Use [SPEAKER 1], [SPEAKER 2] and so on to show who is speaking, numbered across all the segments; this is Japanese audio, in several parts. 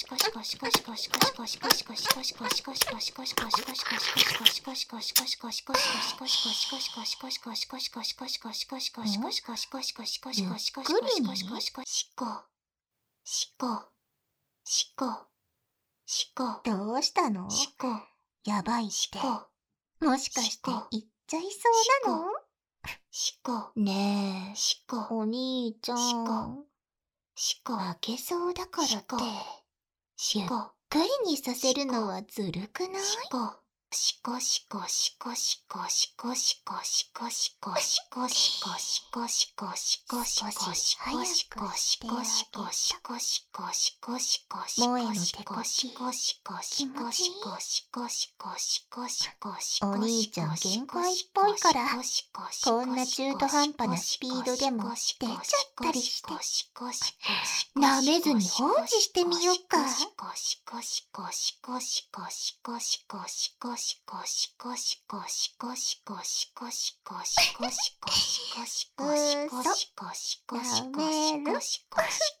[SPEAKER 1] どうしたの？やばいって。もしかして言っちゃいそうなの？ねえ、お兄ちゃん。負けそうだからって、ゆっくりにさせるのはずるくない？萌えの手こき、気持ちいい。お兄ちゃん限界っぽいから、こんな中途半端なスピードでも出ちゃったりして。舐めずに放置してみよっか。うそ、やめる。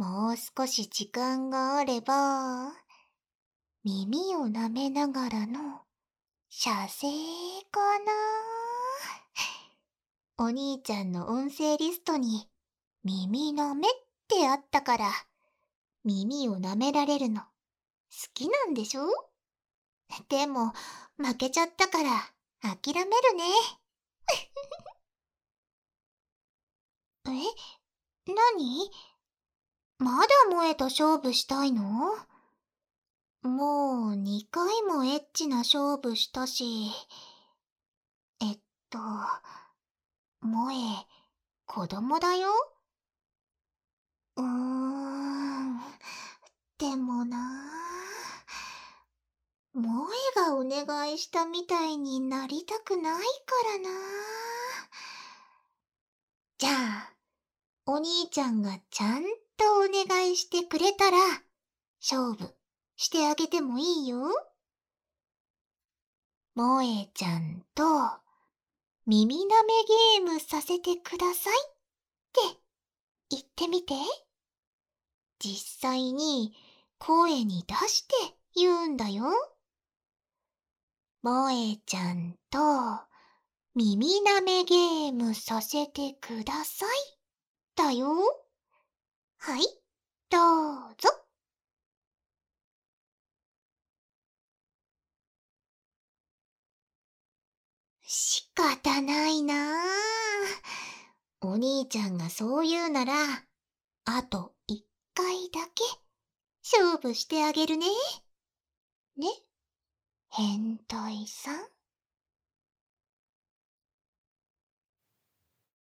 [SPEAKER 1] もう少し時間があれば、耳を舐めながらの射精かな。お兄ちゃんの音声リストに耳舐めってあったから、耳を舐められるの好きなんでしょ？でも、負けちゃったから諦めるね。何？まだ萌えと勝負したいの？もう2回もエッチな勝負したし。えっと、萌え、子供だよ？でもな萌えがお願いしたみたいになりたくないからな。じゃあ、お兄ちゃんがちゃんとお願いしてくれたら、勝負してあげてもいいよ。萌えちゃんと耳舐めゲームさせてくださいって言ってみて。実際に声に出して言うんだよ。萌えちゃんと耳舐めゲームさせてくださいだよ。はい、どうぞ。仕方ないなあ。お兄ちゃんがそう言うなら、あと1回だけ勝負してあげるね。ね、変態さん。